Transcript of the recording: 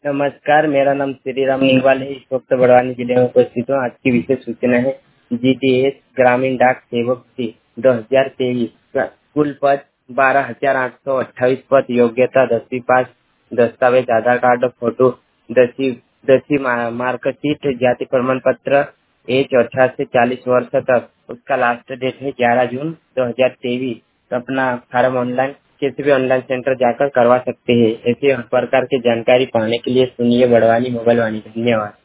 नमस्कार, मेरा नाम श्रीराम निंगवाल है। इस वक्त बड़वानी जिले में उपस्थित हूँ। आज की विशेष सूचना है जीटीएस ग्रामीण डाक सेवक से 2023 का कुल पद 12,828 पद। योग्यता 10वीं पास। दस्तावेज आधार कार्ड, फोटो, 10वीं मार्कशीट, जाति प्रमाण पत्र, एज 18 से 40 वर्ष तक। उसका लास्ट डेट है 11 जून 2023। अपना फार्म ऑनलाइन किसी भी ऑनलाइन सेंटर जाकर करवा सकते हैं। ऐसे हर प्रकार की जानकारी पाने के लिए सुनिए बड़वानी मोबाइल वाणी। धन्यवाद।